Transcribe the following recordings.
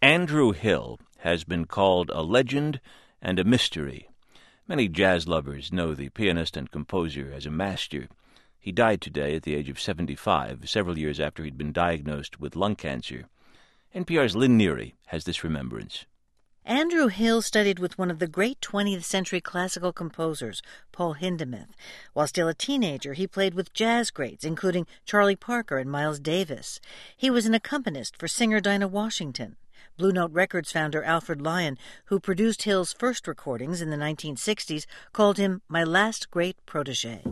Andrew Hill has been called a legend and a mystery. Many jazz lovers know the pianist and composer as a master. He died today at the age of 75, several years after he'd been diagnosed with lung cancer. NPR's Lynn Neary has this remembrance. Andrew Hill studied with one of the great 20th century classical composers, Paul Hindemith. While still a teenager, he played with jazz greats, including Charlie Parker and Miles Davis. He was an accompanist for singer Dinah Washington. Blue Note Records founder Alfred Lion, who produced Hill's first recordings in the 1960s, called him my last great protege.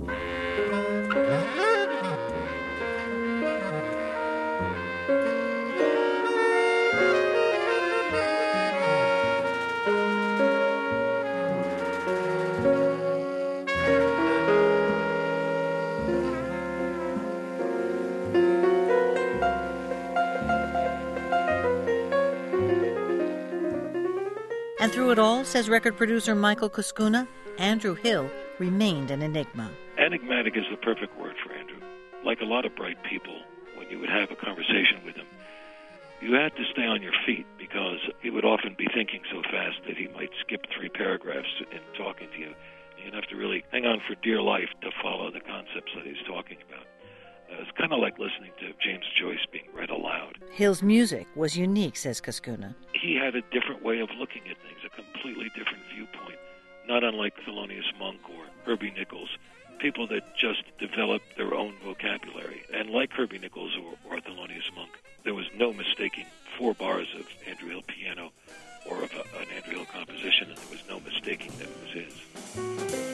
And through it all, says record producer Michael Kuskuna, Andrew Hill remained an enigma. Enigmatic is the perfect word for Andrew. Like a lot of bright people, when you would have a conversation with him, you had to stay on your feet because he would often be thinking so fast that he might skip 3 paragraphs in talking to you. You'd have to really hang on for dear life to follow the concepts that he's talking about. It's kind of like listening to James Joyce being read aloud. Hill's music was unique, says Kuskuna. He had a different way of looking at things, a completely different viewpoint, not unlike Thelonious Monk or Herbie Nichols, people that just developed their own vocabulary. And like Herbie Nichols or Thelonious Monk, there was no mistaking 4 bars of Andrew Hill piano or of an Andrew Hill composition, and there was no mistaking that it was his.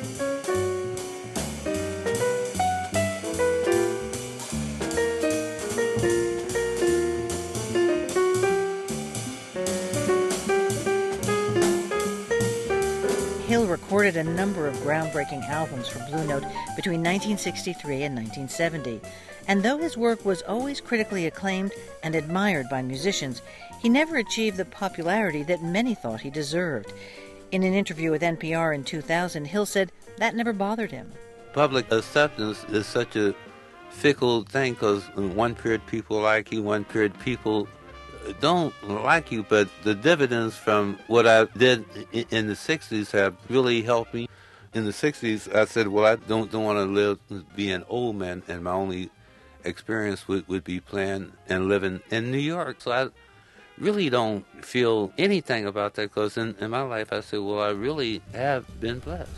Hill recorded a number of groundbreaking albums for Blue Note between 1963 and 1970. And though his work was always critically acclaimed and admired by musicians, he never achieved the popularity that many thought he deserved. In an interview with NPR in 2000, Hill said that never bothered him. Public acceptance is such a fickle thing because in one period people like you, one period people don't like you, but the dividends from what I did in the 60s have really helped me. In the 60s, I said, well, I don't want to be an old man, and my only experience would be playing and living in New York. So I really don't feel anything about that because in my life, I said, well, I really have been blessed.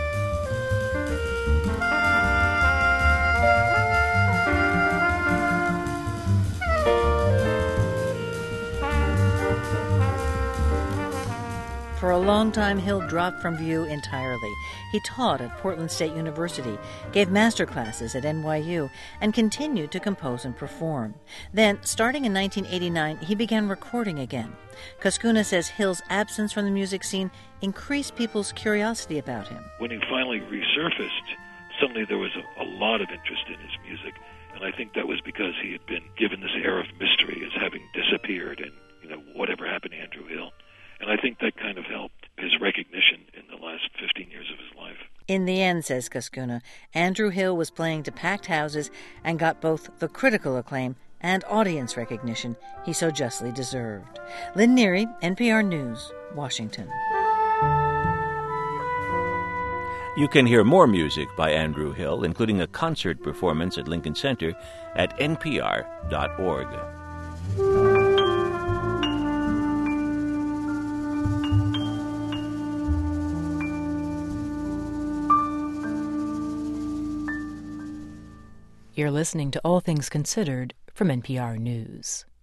For a long time, Hill dropped from view entirely. He taught at Portland State University, gave master classes at NYU, and continued to compose and perform. Then, starting in 1989, he began recording again. Kuskuna says Hill's absence from the music scene increased people's curiosity about him. When he finally resurfaced, suddenly there was a lot of interest in his music, and I think that was because he had been given this air of mystery as having disappeared and, whatever happened to Andrew Hill. And I think that kind of helped his recognition in the last 15 years of his life. In the end, says Kuskuna, Andrew Hill was playing to packed houses and got both the critical acclaim and audience recognition he so justly deserved. Lynn Neary, NPR News, Washington. You can hear more music by Andrew Hill, including a concert performance at Lincoln Center at npr.org. You're listening to All Things Considered from NPR News.